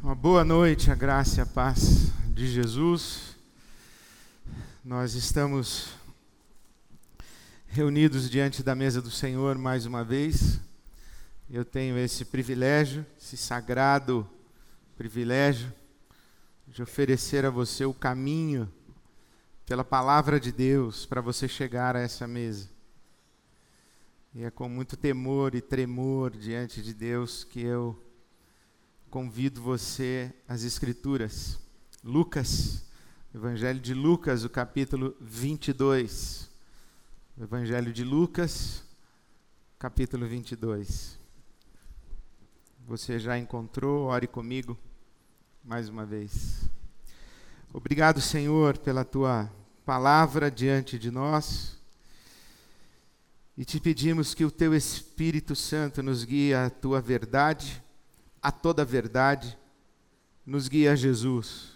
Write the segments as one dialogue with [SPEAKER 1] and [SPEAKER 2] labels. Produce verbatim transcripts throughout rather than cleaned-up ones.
[SPEAKER 1] Uma boa noite, a graça e a paz de Jesus. Nós estamos reunidos diante da mesa do Senhor mais uma vez. Eu tenho esse privilégio, esse sagrado privilégio de oferecer a você o caminho pela palavra de Deus para você chegar a essa mesa. E é com muito temor e tremor diante de Deus que eu convido você às Escrituras. Lucas, Evangelho de Lucas, o capítulo vinte e dois. Evangelho de Lucas, capítulo vinte e dois. Você já encontrou? Ore comigo mais uma vez. Obrigado, Senhor, pela Tua palavra diante de nós. E te pedimos que o Teu Espírito Santo nos guie à Tua verdade, a toda a verdade, nos guia a Jesus.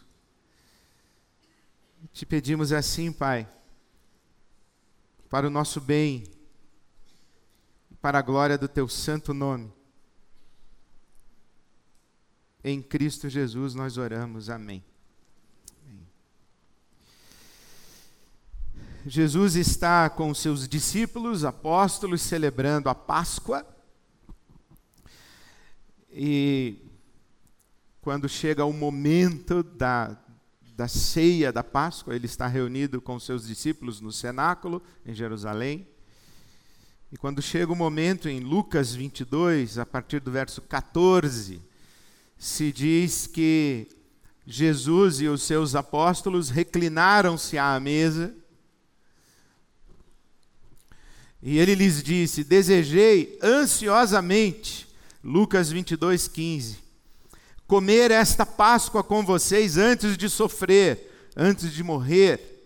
[SPEAKER 1] Te pedimos assim, Pai, para o nosso bem, para a glória do Teu santo nome. Em Cristo Jesus nós oramos, amém. Amém. Jesus está com os seus discípulos, apóstolos, celebrando a Páscoa. E quando chega o momento da, da ceia da Páscoa, ele está reunido com seus discípulos no cenáculo, em Jerusalém. E quando chega o momento, em Lucas vinte e dois, a partir do verso catorze, se diz que Jesus e os seus apóstolos reclinaram-se à mesa. E ele lhes disse: desejei ansiosamente, Lucas vinte e dois, quinze, comer esta Páscoa com vocês antes de sofrer, antes de morrer.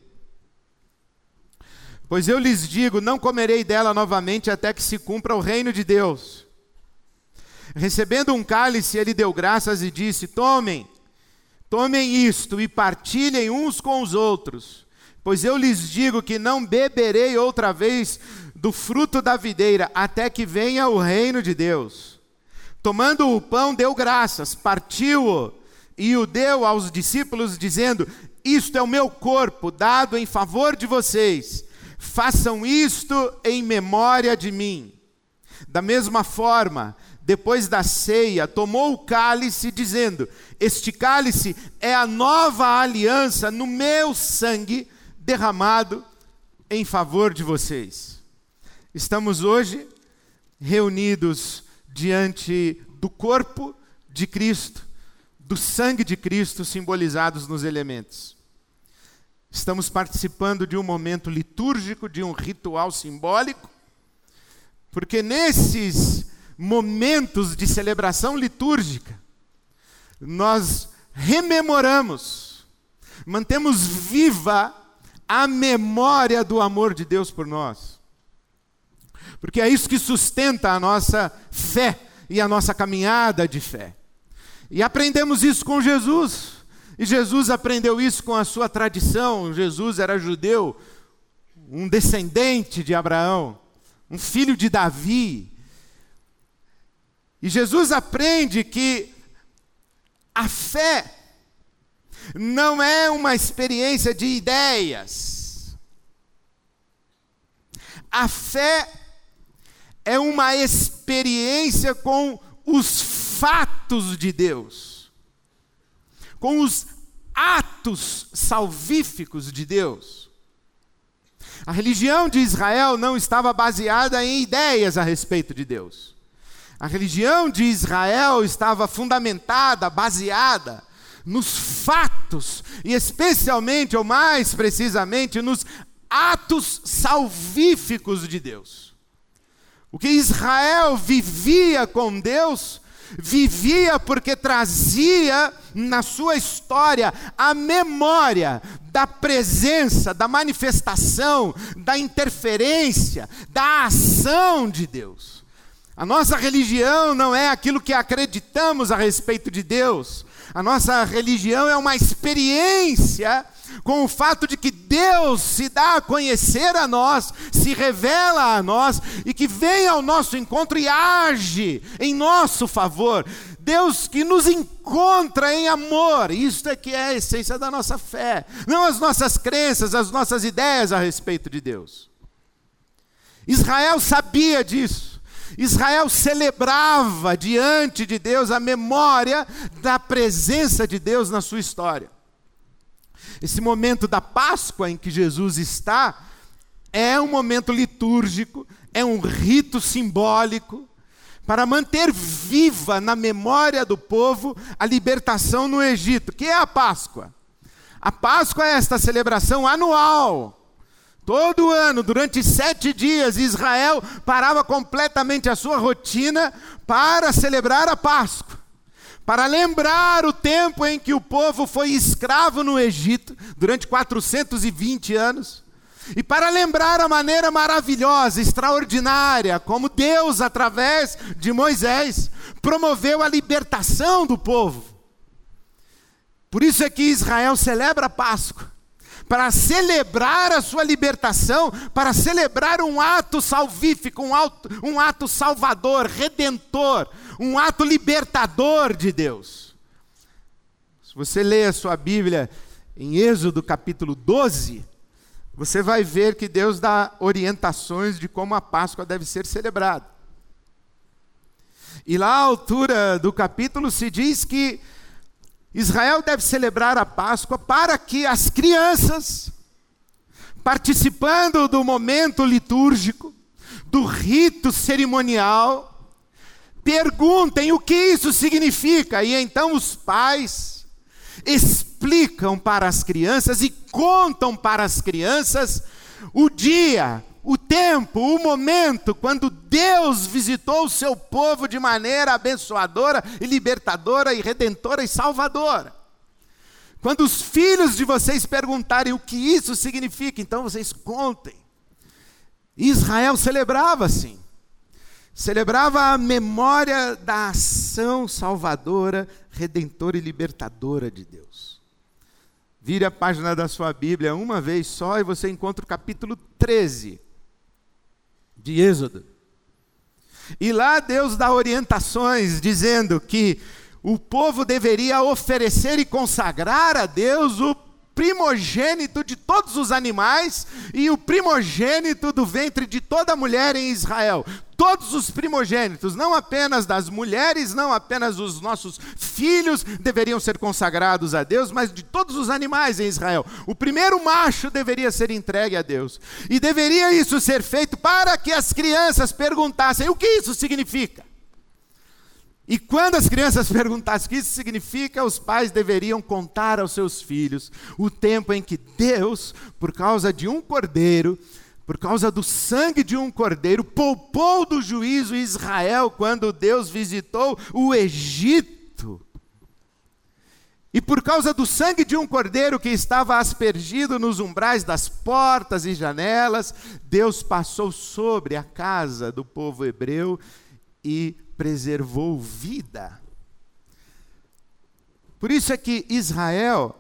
[SPEAKER 1] Pois eu lhes digo, não comerei dela novamente até que se cumpra o reino de Deus. Recebendo um cálice, ele deu graças e disse: tomem, tomem isto e partilhem uns com os outros, pois eu lhes digo que não beberei outra vez do fruto da videira, até que venha o reino de Deus. Tomando o pão, deu graças, partiu-o e o deu aos discípulos, dizendo: isto é o meu corpo, dado em favor de vocês. Façam isto em memória de mim. Da mesma forma, depois da ceia, tomou o cálice, dizendo: este cálice é a nova aliança no meu sangue, derramado em favor de vocês. Estamos hoje reunidos diante do corpo de Cristo, do sangue de Cristo simbolizados nos elementos. Estamos participando de um momento litúrgico, de um ritual simbólico, porque nesses momentos de celebração litúrgica, nós rememoramos, mantemos viva a memória do amor de Deus por nós. Porque é isso que sustenta a nossa fé e a nossa caminhada de fé. E aprendemos isso com Jesus. E Jesus aprendeu isso com a sua tradição. Jesus era judeu, um descendente de Abraão, um filho de Davi. E Jesus aprende que a fé não é uma experiência de ideias. A fé é uma experiência com os fatos de Deus, com os atos salvíficos de Deus. A religião de Israel não estava baseada em ideias a respeito de Deus. A religião de Israel estava fundamentada, baseada nos fatos, e especialmente, ou mais precisamente, nos atos salvíficos de Deus. O que Israel vivia com Deus, vivia porque trazia na sua história a memória da presença, da manifestação, da interferência, da ação de Deus. A nossa religião não é aquilo que acreditamos a respeito de Deus. A nossa religião é uma experiência com o fato de que Deus se dá a conhecer a nós, se revela a nós e que vem ao nosso encontro e age em nosso favor. Deus que nos encontra em amor. Isso é que é a essência da nossa fé, não as nossas crenças, as nossas ideias a respeito de Deus. Israel sabia disso. Israel celebrava diante de Deus a memória da presença de Deus na sua história. Esse momento da Páscoa em que Jesus está é um momento litúrgico, é um rito simbólico para manter viva na memória do povo a libertação no Egito. Que é a Páscoa? A Páscoa é esta celebração anual. Todo ano, durante sete dias, Israel parava completamente a sua rotina para celebrar a Páscoa, para lembrar o tempo em que o povo foi escravo no Egito, durante quatrocentos e vinte anos, e para lembrar a maneira maravilhosa, extraordinária, como Deus, através de Moisés, promoveu a libertação do povo. Por isso é que Israel celebra a Páscoa, para celebrar a sua libertação, para celebrar um ato salvífico, um ato, um ato salvador, redentor, um ato libertador de Deus. Se você ler a sua Bíblia em Êxodo capítulo doze, você vai ver que Deus dá orientações de como a Páscoa deve ser celebrada. E lá à altura do capítulo se diz que Israel deve celebrar a Páscoa para que as crianças, participando do momento litúrgico, do rito cerimonial, perguntem o que isso significa. E então os pais explicam para as crianças e contam para as crianças o dia, o tempo, o momento quando Deus visitou o seu povo de maneira abençoadora e libertadora e redentora e salvadora. Quando os filhos de vocês perguntarem o que isso significa, então vocês contem. Israel celebrava assim. Celebrava a memória da ação salvadora, redentora e libertadora de Deus. Vire a página da sua Bíblia uma vez só e você encontra o capítulo treze de Êxodo. E lá Deus dá orientações dizendo que o povo deveria oferecer e consagrar a Deus o primogênito de todos os animais e o primogênito do ventre de toda mulher em Israel. Todos os primogênitos, não apenas das mulheres, não apenas os nossos filhos deveriam ser consagrados a Deus, mas de todos os animais em Israel. O primeiro macho deveria ser entregue a Deus. E deveria isso ser feito para que as crianças perguntassem o que isso significa. E quando as crianças perguntassem o que isso significa, os pais deveriam contar aos seus filhos o tempo em que Deus, por causa de um cordeiro, por causa do sangue de um cordeiro, poupou do juízo Israel quando Deus visitou o Egito. E por causa do sangue de um cordeiro que estava aspergido nos umbrais das portas e janelas, Deus passou sobre a casa do povo hebreu e preservou vida. Por isso é que Israel,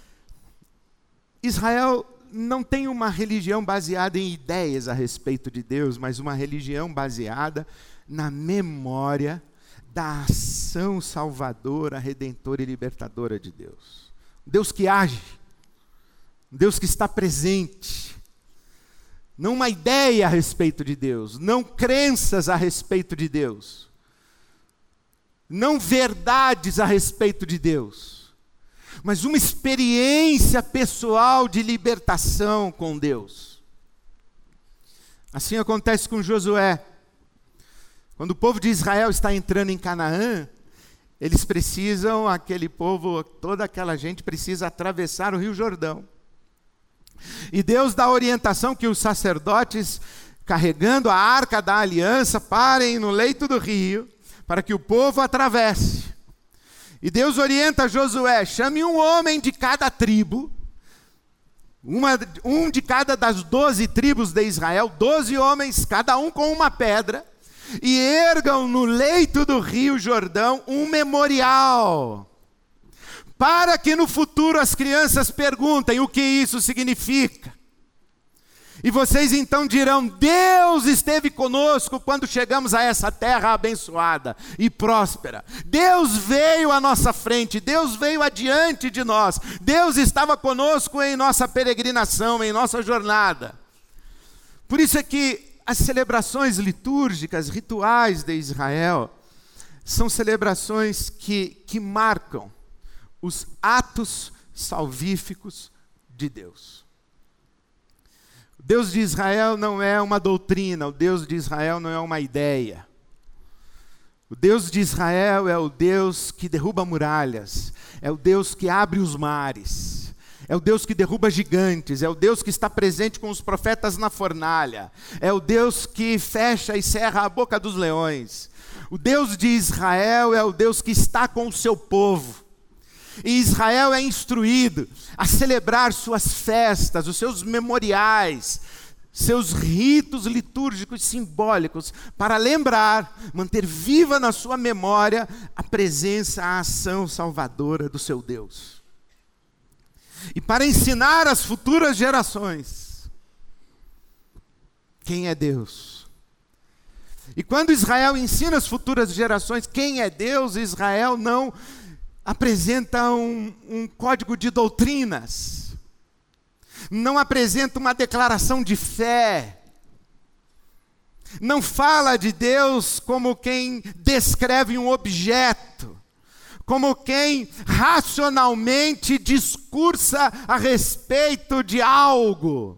[SPEAKER 1] Israel não tem uma religião baseada em ideias a respeito de Deus, mas uma religião baseada na memória da ação salvadora, redentora e libertadora de Deus. Deus que age, Deus que está presente. Não uma ideia a respeito de Deus, não crenças a respeito de Deus, não verdades a respeito de Deus, mas uma experiência pessoal de libertação com Deus. Assim acontece com Josué. Quando o povo de Israel está entrando em Canaã, eles precisam, aquele povo, toda aquela gente precisa atravessar o Rio Jordão. E Deus dá a orientação que os sacerdotes, carregando a arca da aliança, parem no leito do rio, para que o povo atravesse. E Deus orienta Josué: chame um homem de cada tribo, uma, um de cada das doze tribos de Israel, doze homens, cada um com uma pedra, e ergam no leito do rio Jordão um memorial, para que no futuro as crianças perguntem o que isso significa. E vocês então dirão: Deus esteve conosco quando chegamos a essa terra abençoada e próspera. Deus veio à nossa frente, Deus veio adiante de nós. Deus estava conosco em nossa peregrinação, em nossa jornada. Por isso é que as celebrações litúrgicas, rituais de Israel, são celebrações que, que marcam os atos salvíficos de Deus. O Deus de Israel não é uma doutrina, o Deus de Israel não é uma ideia. O Deus de Israel é o Deus que derruba muralhas, é o Deus que abre os mares, é o Deus que derruba gigantes, é o Deus que está presente com os profetas na fornalha, é o Deus que fecha e cerra a boca dos leões. O Deus de Israel é o Deus que está com o seu povo. E Israel é instruído a celebrar suas festas, os seus memoriais, seus ritos litúrgicos simbólicos, para lembrar, manter viva na sua memória a presença, a ação salvadora do seu Deus. E para ensinar às futuras gerações quem é Deus. E quando Israel ensina às futuras gerações quem é Deus, Israel não apresenta um, um código de doutrinas, não apresenta uma declaração de fé, não fala de Deus como quem descreve um objeto, como quem racionalmente discursa a respeito de algo.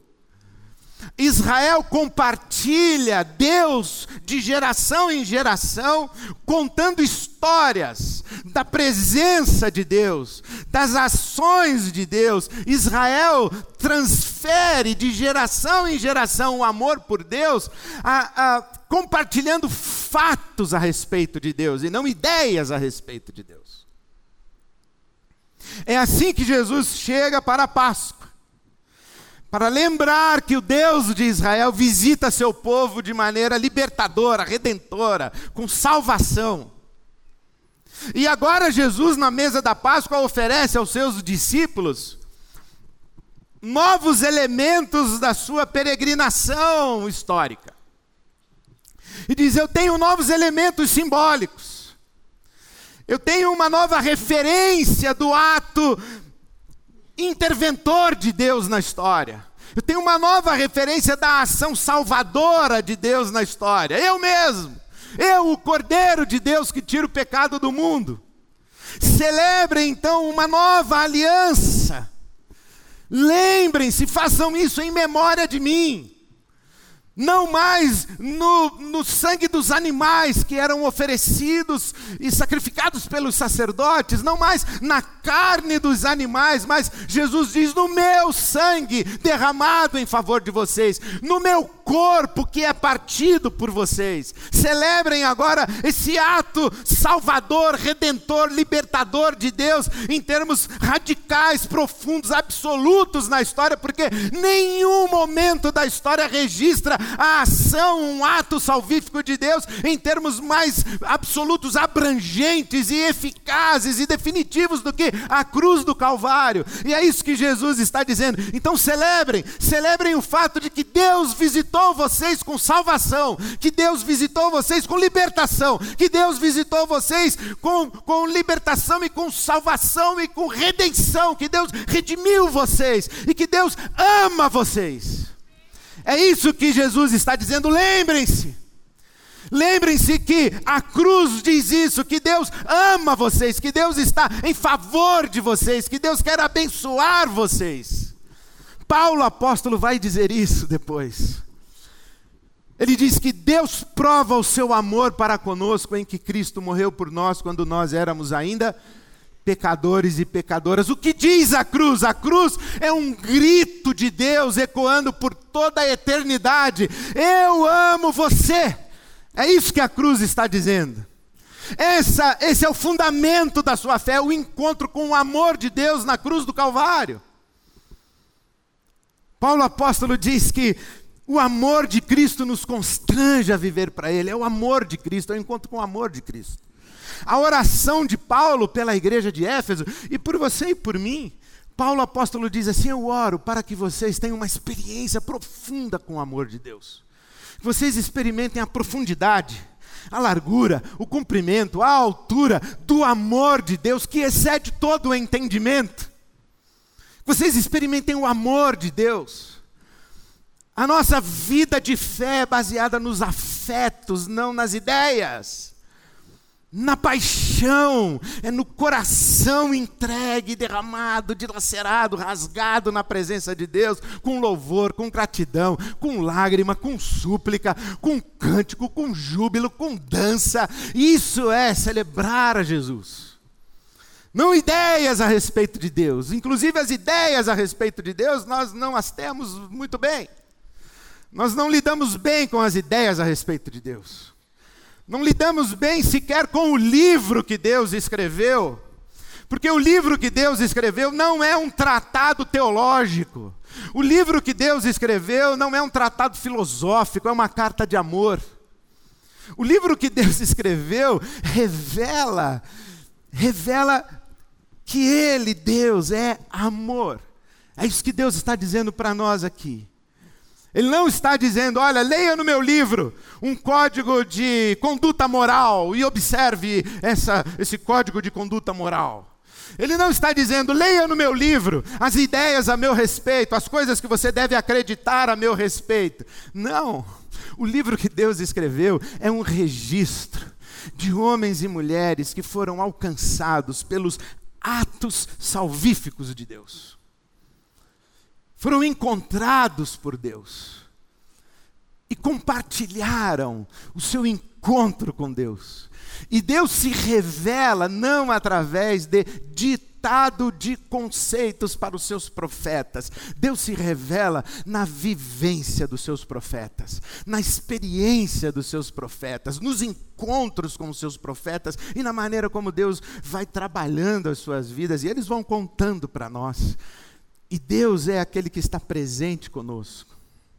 [SPEAKER 1] Israel compartilha Deus de geração em geração, contando histórias da presença de Deus, das ações de Deus. Israel transfere de geração em geração o amor por Deus, a, a, compartilhando fatos a respeito de Deus e não ideias a respeito de Deus. É assim que Jesus chega para a Páscoa, para lembrar que o Deus de Israel visita seu povo de maneira libertadora, redentora, com salvação. E agora Jesus, na mesa da Páscoa, oferece aos seus discípulos novos elementos da sua peregrinação histórica. E diz: eu tenho novos elementos simbólicos. Eu tenho uma nova referência do ato interventor de Deus na história. Eu tenho uma nova referência da ação salvadora de Deus na história. Eu mesmo, eu, o Cordeiro de Deus que tira o pecado do mundo. Celebrem então uma nova aliança. Lembrem-se, façam isso em memória de mim. Não mais no, no sangue dos animais que eram oferecidos e sacrificados pelos sacerdotes, não mais na carne dos animais, mas Jesus diz: no meu sangue derramado em favor de vocês, no meu corpo que é partido por vocês. Celebrem agora esse ato salvador, redentor, libertador de Deus, em termos radicais, profundos, absolutos na história, porque nenhum momento da história registra a ação, um ato salvífico de Deus em termos mais absolutos, abrangentes e eficazes e definitivos do que a cruz do Calvário. E é isso que Jesus está dizendo. Então celebrem, celebrem o fato de que Deus visitou vocês com salvação, que Deus visitou vocês com libertação, que Deus visitou vocês com, com libertação e com salvação e com redenção, que Deus redimiu vocês e que Deus ama vocês. É isso que Jesus está dizendo. Lembrem-se, lembrem-se que a cruz diz isso, que Deus ama vocês, que Deus está em favor de vocês, que Deus quer abençoar vocês. Paulo, apóstolo, vai dizer isso depois. Ele diz que Deus prova o seu amor para conosco em que Cristo morreu por nós quando nós éramos ainda pecadores e pecadoras. O que diz a cruz? A cruz é um grito de Deus ecoando por toda a eternidade: eu amo você. É isso que a cruz está dizendo. Essa, esse é o fundamento da sua fé, o encontro com o amor de Deus na cruz do Calvário. Paulo apóstolo diz que o amor de Cristo nos constrange a viver para Ele. É o amor de Cristo, é o encontro com o amor de Cristo. A oração de Paulo pela igreja de Éfeso, e por você e por mim, Paulo apóstolo diz assim: eu oro para que vocês tenham uma experiência profunda com o amor de Deus. Que vocês experimentem a profundidade, a largura, o comprimento, a altura do amor de Deus, que excede todo o entendimento. Que vocês experimentem o amor de Deus. A nossa vida de fé é baseada nos afetos, não nas ideias. Na paixão, é no coração entregue, derramado, dilacerado, rasgado na presença de Deus, com louvor, com gratidão, com lágrima, com súplica, com cântico, com júbilo, com dança. Isso é celebrar a Jesus. Não ideias a respeito de Deus. Inclusive as ideias a respeito de Deus, nós não as temos muito bem. Nós não lidamos bem com as ideias a respeito de Deus. Não lidamos bem sequer com o livro que Deus escreveu, porque o livro que Deus escreveu não é um tratado teológico. O livro que Deus escreveu não é um tratado filosófico, é uma carta de amor. O livro que Deus escreveu revela, revela que Ele, Deus, é amor. É isso que Deus está dizendo para nós aqui. Ele não está dizendo: olha, leia no meu livro um código de conduta moral e observe essa, esse código de conduta moral. Ele não está dizendo: leia no meu livro as ideias a meu respeito, as coisas que você deve acreditar a meu respeito. Não, o livro que Deus escreveu é um registro de homens e mulheres que foram alcançados pelos atos salvíficos de Deus. Foram encontrados por Deus e compartilharam o seu encontro com Deus. E Deus se revela não através de ditado de conceitos para os seus profetas. Deus se revela na vivência dos seus profetas, na experiência dos seus profetas, nos encontros com os seus profetas e na maneira como Deus vai trabalhando as suas vidas. E eles vão contando para nós. E Deus é aquele que está presente conosco.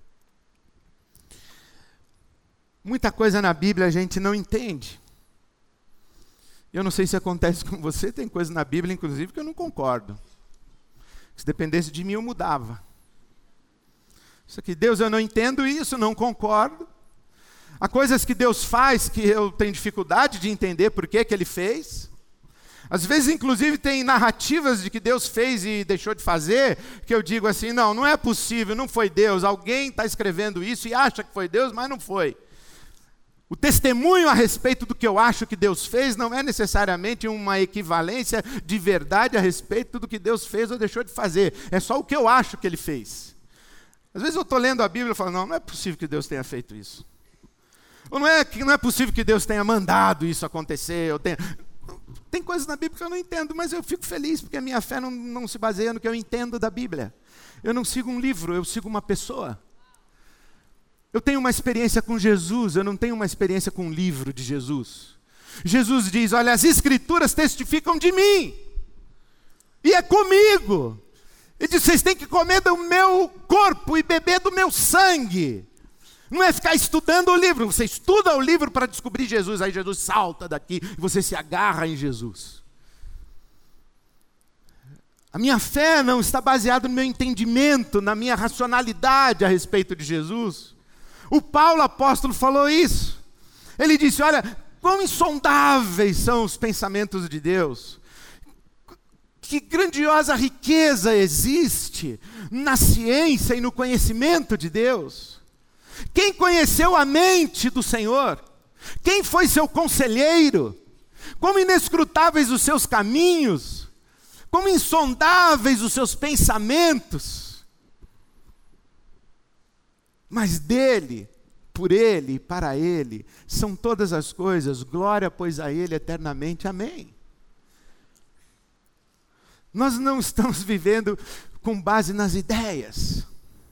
[SPEAKER 1] Muita coisa na Bíblia a gente não entende. Eu não sei se acontece com você, tem coisa na Bíblia, inclusive, que eu não concordo. Se dependesse de mim, eu mudava. Isso aqui, Deus, eu não entendo isso, não concordo. Há coisas que Deus faz que eu tenho dificuldade de entender por que que Ele fez. Às vezes, inclusive, tem narrativas de que Deus fez e deixou de fazer, que eu digo assim: não, não é possível, não foi Deus. Alguém está escrevendo isso e acha que foi Deus, mas não foi. O testemunho a respeito do que eu acho que Deus fez não é necessariamente uma equivalência de verdade a respeito do que Deus fez ou deixou de fazer. É só o que eu acho que Ele fez. Às vezes eu estou lendo a Bíblia e falo: não, não é possível que Deus tenha feito isso. Ou não é, não é possível que Deus tenha mandado isso acontecer. Eu tenha... Tem coisas na Bíblia que eu não entendo, mas eu fico feliz, porque a minha fé não, não se baseia no que eu entendo da Bíblia. Eu não sigo um livro, eu sigo uma pessoa. Eu tenho uma experiência com Jesus, eu não tenho uma experiência com um livro de Jesus. Jesus diz: olha, as Escrituras testificam de mim, e é comigo. Ele diz: vocês têm que comer do meu corpo e beber do meu sangue. Não é ficar estudando o livro, você estuda o livro para descobrir Jesus, aí Jesus salta daqui e você se agarra em Jesus. A minha fé não está baseada no meu entendimento, na minha racionalidade a respeito de Jesus. O Paulo apóstolo falou isso. Ele disse: olha, quão insondáveis são os pensamentos de Deus. Que grandiosa riqueza existe na ciência e no conhecimento de Deus. Quem conheceu a mente do Senhor? Quem foi seu conselheiro? Como inescrutáveis os seus caminhos, como insondáveis os seus pensamentos. Mas dele, por ele e para ele, são todas as coisas, glória pois a ele eternamente, amém. Nós não estamos vivendo com base nas ideias.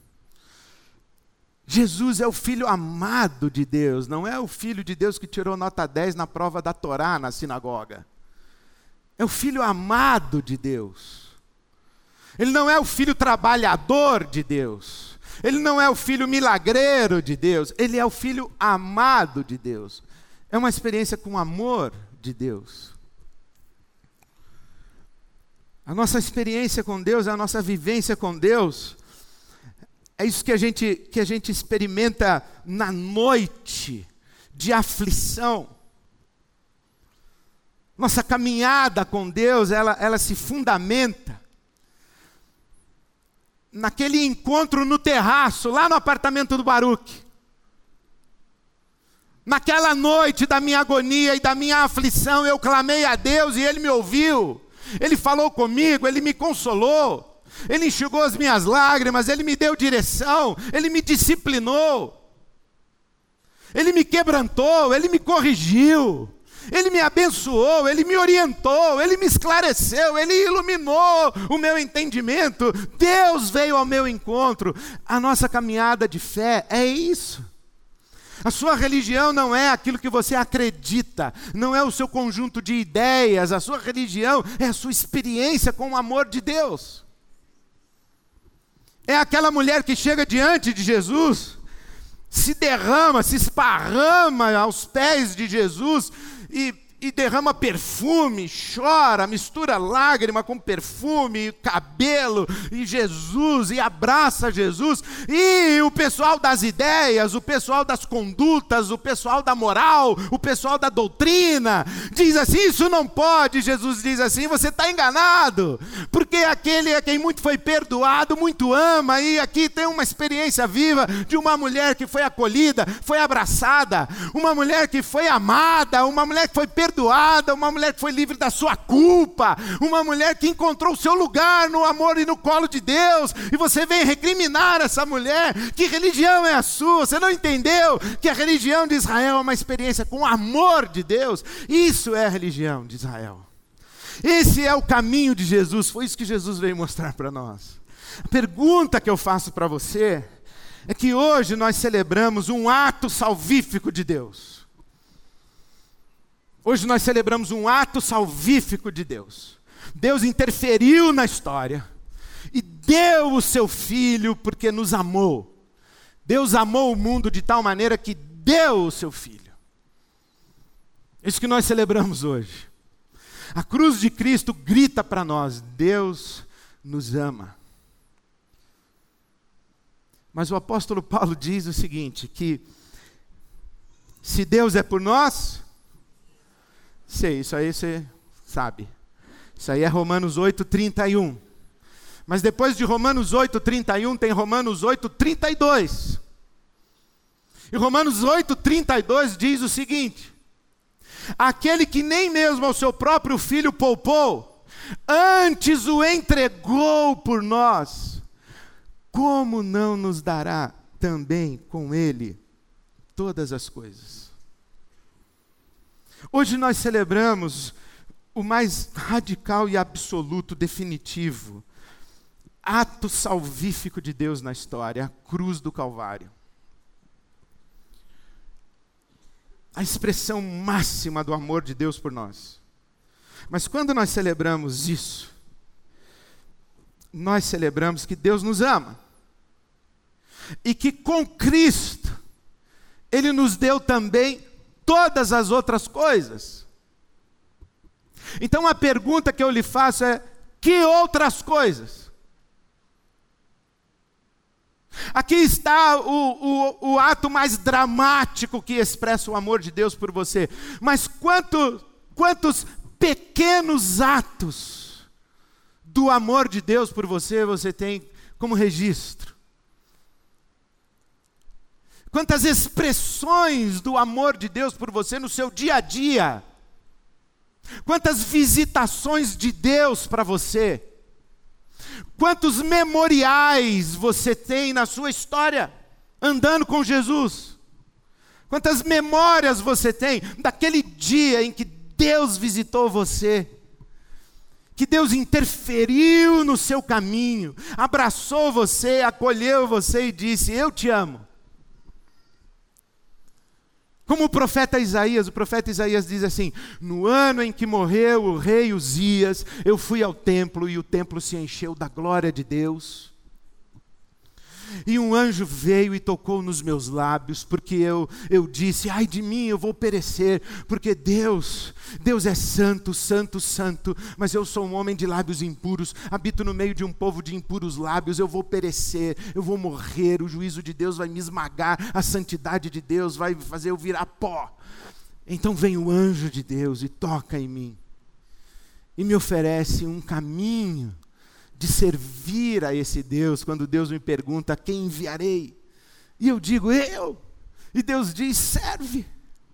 [SPEAKER 1] Jesus é o Filho amado de Deus, não é o Filho de Deus que tirou nota dez na prova da Torá na sinagoga. É o Filho amado de Deus. Ele não é o Filho trabalhador de Deus. Ele não é o Filho milagreiro de Deus. Ele é o Filho amado de Deus. É uma experiência com o amor de Deus. A nossa experiência com Deus, a nossa vivência com Deus, é isso que a gente, que a gente experimenta na noite de aflição. Nossa caminhada com Deus, ela, ela se fundamenta naquele encontro no terraço, lá no apartamento do Baruch. Naquela noite da minha agonia e da minha aflição, eu clamei a Deus e Ele me ouviu. Ele falou comigo, Ele me consolou. Ele enxugou as minhas lágrimas, Ele me deu direção, Ele me disciplinou. Ele me quebrantou, Ele me corrigiu. Ele me abençoou, Ele me orientou, Ele me esclareceu, Ele iluminou o meu entendimento. Deus veio ao meu encontro. A nossa caminhada de fé é isso. A sua religião não é aquilo que você acredita, não é o seu conjunto de ideias. A sua religião é a sua experiência com o amor de Deus. É aquela mulher que chega diante de Jesus, se derrama, se esparrama aos pés de Jesus e, e derrama perfume, chora, mistura lágrima com perfume, cabelo, e Jesus, e abraça Jesus. E o pessoal das ideias, o pessoal das condutas, o pessoal da moral, o pessoal da doutrina, diz assim, isso não pode. Jesus diz assim, você está enganado, porque aquele a quem muito foi perdoado, muito ama. E aqui tem uma experiência viva de uma mulher que foi acolhida, foi abraçada, uma mulher que foi amada, uma mulher que foi perdoada, uma mulher que foi livre da sua culpa, uma mulher que encontrou o seu lugar no amor e no colo de Deus. E você vem recriminar essa mulher. Que religião é a sua? Você não entendeu que a religião de Israel é uma experiência com o amor de Deus? Isso é a religião de Israel. Esse é o caminho de Jesus. Foi isso que Jesus veio mostrar para nós. A pergunta que eu faço para você é que hoje nós celebramos um ato salvífico de Deus. Hoje nós celebramos um ato salvífico de Deus. Deus interferiu na história e deu o seu Filho porque nos amou. Deus amou o mundo de tal maneira que deu o seu Filho. Isso que nós celebramos hoje. A cruz de Cristo grita para nós, Deus nos ama. Mas o apóstolo Paulo diz o seguinte, que se Deus é por nós, sei, isso aí você sabe. Isso aí é Romanos oito, trinta e um. Mas depois de Romanos oito, trinta e um, tem Romanos oito, trinta e dois. E Romanos oito, trinta e dois diz o seguinte, aquele que nem mesmo ao seu próprio Filho poupou, antes o entregou por nós, como não nos dará também com Ele todas as coisas? Hoje nós celebramos o mais radical e absoluto, definitivo, ato salvífico de Deus na história, a cruz do Calvário. A expressão máxima do amor de Deus por nós. Mas quando nós celebramos isso, nós celebramos que Deus nos ama. E que com Cristo, Ele nos deu também todas as outras coisas. Então a pergunta que eu lhe faço é, que outras coisas? Aqui está o, o, o ato mais dramático que expressa o amor de Deus por você. Mas quanto, quantos pequenos atos do amor de Deus por você, você tem como registro? Quantas expressões do amor de Deus por você no seu dia a dia? Quantas visitações de Deus para você? Quantos memoriais você tem na sua história, andando com Jesus? Quantas memórias você tem daquele dia em que Deus visitou você? Que Deus interferiu no seu caminho, abraçou você, acolheu você e disse, eu te amo. Como o profeta Isaías, o profeta Isaías diz assim, no ano em que morreu o rei Uzias, eu fui ao templo e o templo se encheu da glória de Deus. E um anjo veio e tocou nos meus lábios, porque eu, eu disse, ai de mim, eu vou perecer, porque Deus, Deus é santo, santo, santo, mas eu sou um homem de lábios impuros, habito no meio de um povo de impuros lábios, eu vou perecer, eu vou morrer, o juízo de Deus vai me esmagar, a santidade de Deus vai fazer eu virar pó. Então vem o anjo de Deus e toca em mim, e me oferece um caminho de servir a esse Deus, quando Deus me pergunta, quem enviarei? E eu digo, eu. E Deus diz, serve.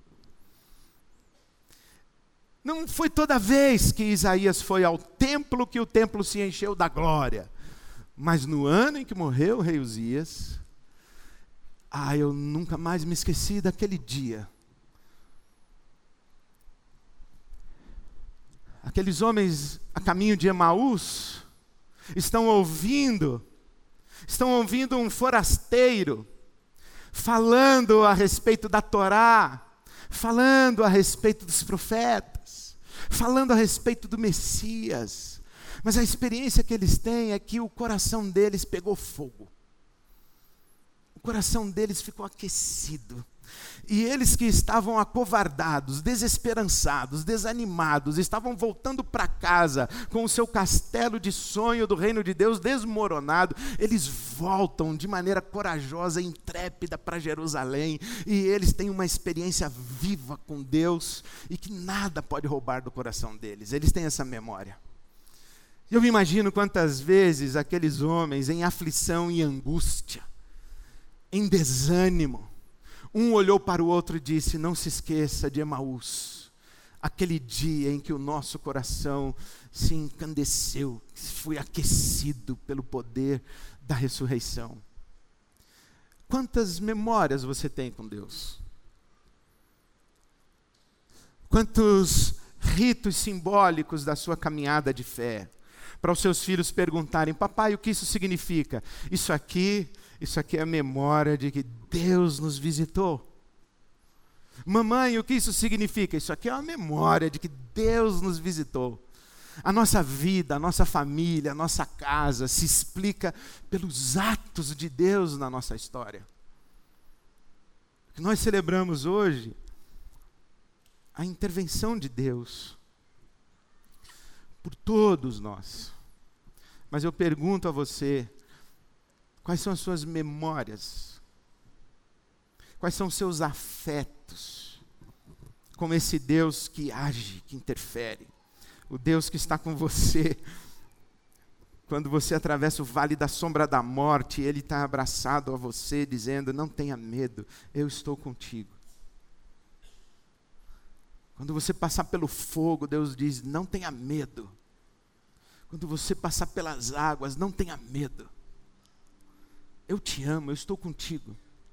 [SPEAKER 1] Não foi toda vez que Isaías foi ao templo, que o templo se encheu da glória. Mas no ano em que morreu o rei Uzias, ah, eu nunca mais me esqueci daquele dia. Aqueles homens a caminho de Emaús, estão ouvindo, estão ouvindo um forasteiro, falando a respeito da Torá, falando a respeito dos profetas, falando a respeito do Messias, mas a experiência que eles têm é que o coração deles pegou fogo, o coração deles ficou aquecido, e eles que estavam acovardados, desesperançados, desanimados, estavam voltando para casa com o seu castelo de sonho do reino de Deus desmoronado, eles voltam de maneira corajosa e intrépida para Jerusalém, e eles têm uma experiência viva com Deus, e que nada pode roubar do coração deles, eles têm essa memória. Eu me imagino quantas vezes aqueles homens em aflição e angústia, em desânimo, um olhou para o outro e disse, não se esqueça de Emaús, aquele dia em que o nosso coração se encandeceu, foi aquecido pelo poder da ressurreição. Quantas memórias você tem com Deus? Quantos ritos simbólicos da sua caminhada de fé? Para os seus filhos perguntarem, papai, o que isso significa? Isso aqui, isso aqui é a memória de que Deus nos visitou. Mamãe, o que isso significa? Isso aqui é uma memória de que Deus nos visitou. A nossa vida, a nossa família, a nossa casa se explica pelos atos de Deus na nossa história. O que nós celebramos hoje, a intervenção de Deus por todos nós. Mas eu pergunto a você, quais são as suas memórias? Quais são os seus afetos com esse Deus que age, que interfere? O Deus que está com você quando você atravessa o vale da sombra da morte, Ele está abraçado a você, dizendo, não tenha medo, eu estou contigo. Quando você passar pelo fogo, Deus diz, não tenha medo. Quando você passar pelas águas, não tenha medo. Eu te amo, eu estou contigo.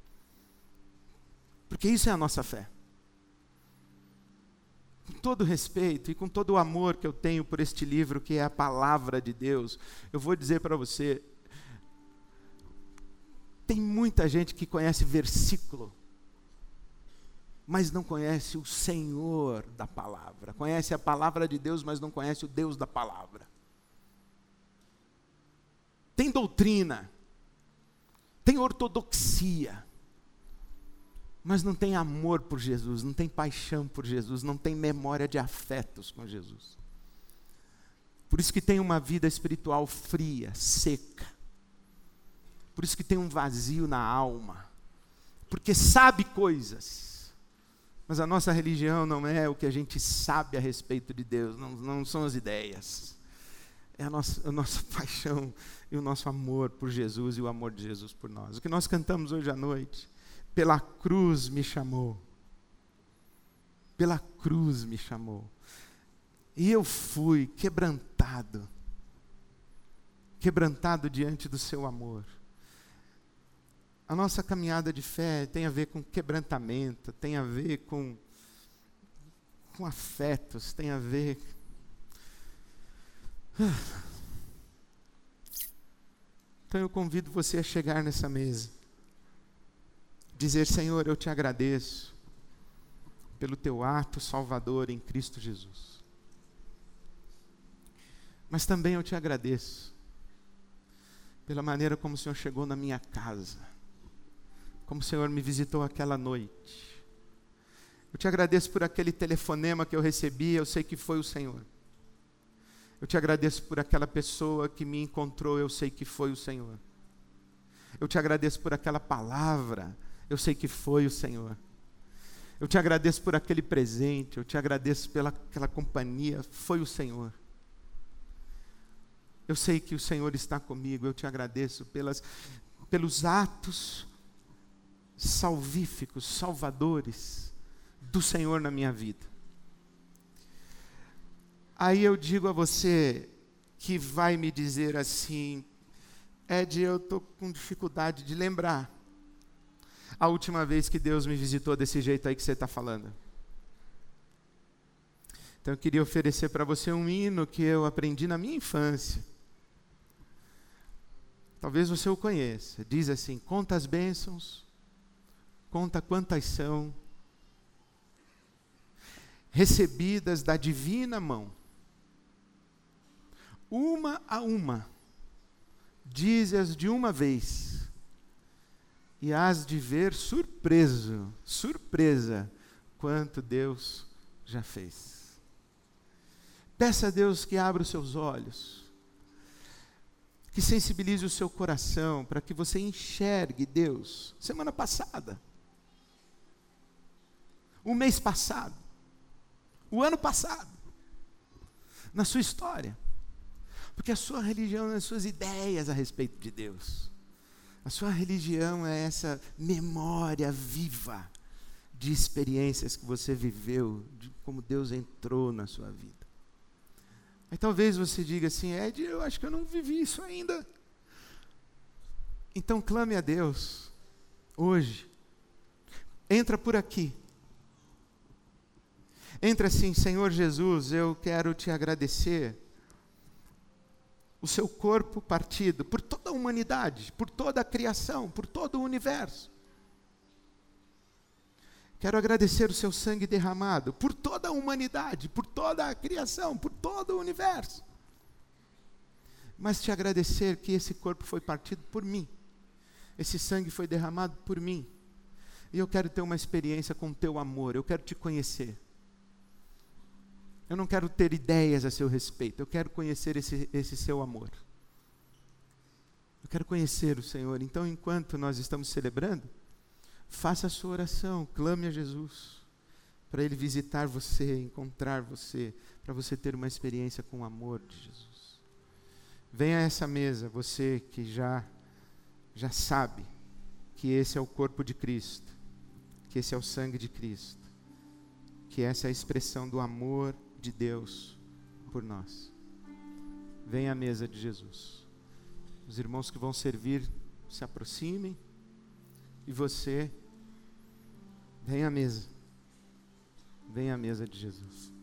[SPEAKER 1] Porque isso é a nossa fé. Com todo respeito e com todo o amor que eu tenho por este livro, que é a palavra de Deus, eu vou dizer para você, tem muita gente que conhece versículo, mas não conhece o Senhor da palavra. Conhece a palavra de Deus, mas não conhece o Deus da palavra. Tem doutrina, tem ortodoxia, mas não tem amor por Jesus, não tem paixão por Jesus, não tem memória de afetos com Jesus. Por isso que tem uma vida espiritual fria, seca. Por isso que tem um vazio na alma. Porque sabe coisas, mas a nossa religião não é o que a gente sabe a respeito de Deus, não, não são as ideias. É a nossa, a nossa paixão e o nosso amor por Jesus e o amor de Jesus por nós. O que nós cantamos hoje à noite, pela cruz me chamou. Pela cruz me chamou. E eu fui quebrantado. Quebrantado diante do seu amor. A nossa caminhada de fé tem a ver com quebrantamento, tem a ver com, com afetos, tem a ver... Então eu convido você a chegar nessa mesa, dizer, Senhor, eu te agradeço pelo teu ato salvador em Cristo Jesus. Mas também eu te agradeço pela maneira como o Senhor chegou na minha casa, como o Senhor me visitou aquela noite. Eu te agradeço por aquele telefonema que eu recebi, eu sei que foi o Senhor. Eu te agradeço por aquela pessoa que me encontrou, eu sei que foi o Senhor. Eu te agradeço por aquela palavra, eu sei que foi o Senhor. Eu te agradeço por aquele presente, eu te agradeço pela aquela companhia, foi o Senhor. Eu sei que o Senhor está comigo, eu te agradeço pelas, pelos atos salvíficos, salvadores do Senhor na minha vida. Aí eu digo a você que vai me dizer assim, Ed, eu estou com dificuldade de lembrar a última vez que Deus me visitou desse jeito aí que você está falando. Então eu queria oferecer para você um hino que eu aprendi na minha infância. Talvez você o conheça. Diz assim: conta as bênçãos, conta quantas são, recebidas da divina mão. Uma a uma, dize-as de uma vez, e hás de ver surpreso, surpresa, quanto Deus já fez. Peça a Deus que abra os seus olhos, que sensibilize o seu coração, para que você enxergue Deus. Semana passada, o mês passado, o ano passado, na sua história. Porque a sua religião é as suas ideias a respeito de Deus. A sua religião é essa memória viva de experiências que você viveu, de como Deus entrou na sua vida. Aí talvez você diga assim: Ed, eu acho que eu não vivi isso ainda. Então clame a Deus, hoje. Entra por aqui. Entra assim: Senhor Jesus, eu quero te agradecer o seu corpo partido por toda a humanidade, por toda a criação, por todo o universo. Quero agradecer o seu sangue derramado por toda a humanidade, por toda a criação, por todo o universo. Mas te agradecer que esse corpo foi partido por mim, esse sangue foi derramado por mim, e eu quero ter uma experiência com o teu amor, eu quero te conhecer. Eu não quero ter ideias a seu respeito, eu quero conhecer esse, esse seu amor. Eu quero conhecer o Senhor. Então, enquanto nós estamos celebrando, faça a sua oração, clame a Jesus, para Ele visitar você, encontrar você, para você ter uma experiência com o amor de Jesus. Venha a essa mesa, você que já, já sabe que esse é o corpo de Cristo, que esse é o sangue de Cristo, que essa é a expressão do amor de Deus por nós. Venha à mesa de Jesus. Os irmãos que vão servir se aproximem, e você venha à mesa. Venha à mesa de Jesus.